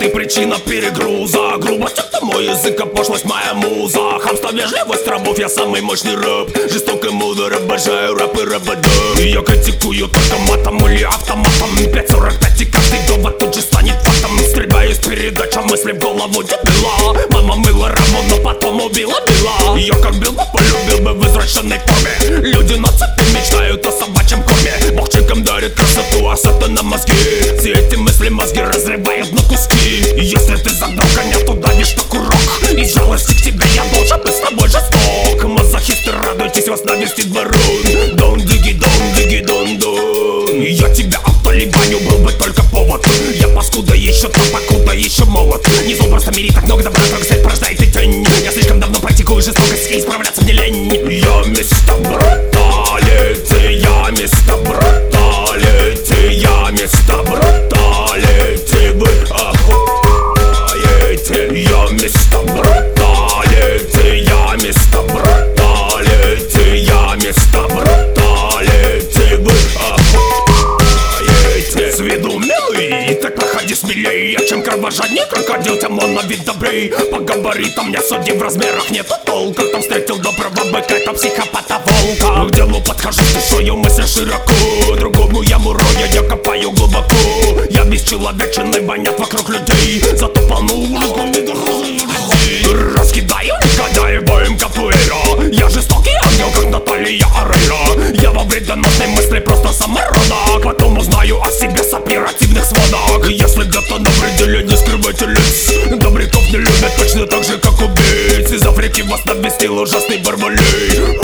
ты причина перегруза. Грубость — это мой язык, а пошлость — моя муза. Хамство, вежливость, рабов, я самый мощный рэп. Жесток и мудр, обожаю рэп и рэп-д. И я критикую только матом или автоматом. 5:45 и каждый довод тут же станет фактом. Стреляю из передача мысли в голову дебила. Мама мыла раму, но потом убила бела. Я как бил бы, полюбил бы в извращенной форме. Люди на цепи мечтают о собачьем корме. Бог чекам дарит красоту, а сатана мозги. Все эти мысли мозги разрывают на куски. И если ты задрал коня, то давишь на курок. Из жалости к тебе я должен быть с тобой жесток. Мазохисты, радуйтесь, вас навестит ворон. Don't dig it, don't dig it, don't do. И я тебя автолибаню, был бы только повод. Я паскуда еще там, покуда еще молод. Не зло, просто мири так много добра, только свет порождает и тень. Я слишком давно практикую жестокость, и исправляться мне лень. Я место бруталити, я место бруталити, я место бруталити. Вы охуеете. Я место бруталити, я место бруталити, я место бруталити. Вы охуеете. С виду милый, так проходи смелей. Чем кровожаднее крокодил, тем он на вид добрей. По габаритам не суди, в размерах нету толка. Там встретил доброго быка, это психопата волка. К делу подхожу, слушаю мысли широко. Другому яму роя, я копаю глубоко. Я бесчеловечен и вонят вокруг людей. Зато полну улыбку не дохожу людей. Раскидаю, негодяй, боем капуэра. Я жестокий ангел, как Наталья Орейро. Я во вредоносной мысли просто самородок. Потом узнаю о себе с оперативных сводок. Если где-то навредили, не скрывайте лиц. Добряков не любят точно так же, как убийц. Из Африки вас навестил ужасный Барбалей.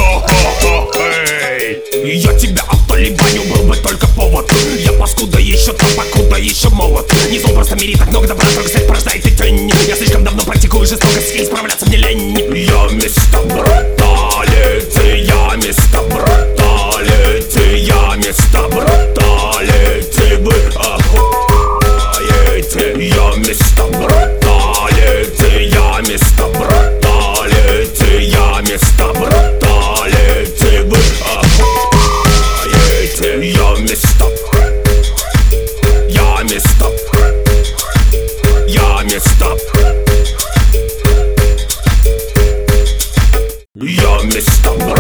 Я тебя автолибаню, был бы только повод. Я паскуда еще там, покуда еще молод. Не зло, просто мири так много добра, только свет порождает и тень. Я слишком давно практикую жестокость, и исправляться мне лень. Я место бруталити, я место бруталити, я место бруталити. Вы охуеете. Я место бруталити, я место бруталити, я место бруталити. Вы охуеете. Я место, я место, я место, я место.